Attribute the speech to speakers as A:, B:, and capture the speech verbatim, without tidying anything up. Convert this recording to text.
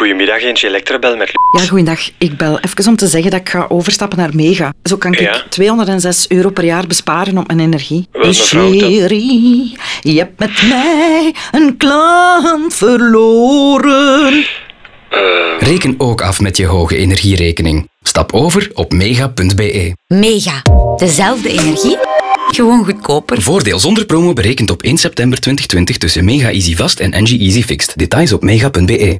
A: Goedemiddag, Eentje Elektrabel met Lu-
B: Ja, goeiedag. Ik bel even om te zeggen dat ik ga overstappen naar Mega. Zo kan ik
A: Ja?
B: tweehonderdzes euro per jaar besparen op mijn energie.
A: Wel, mevrouw, dat-
B: Chérie, je hebt met mij een klant verloren.
C: Reken ook af met je hoge energierekening. Stap over op mega punt be.
D: Mega. Dezelfde energie, gewoon goedkoper.
C: Voordeel zonder promo berekend op één september tweeduizend twintig tussen Mega Easy Vast en Engie Easy Fixed. Details op mega punt be.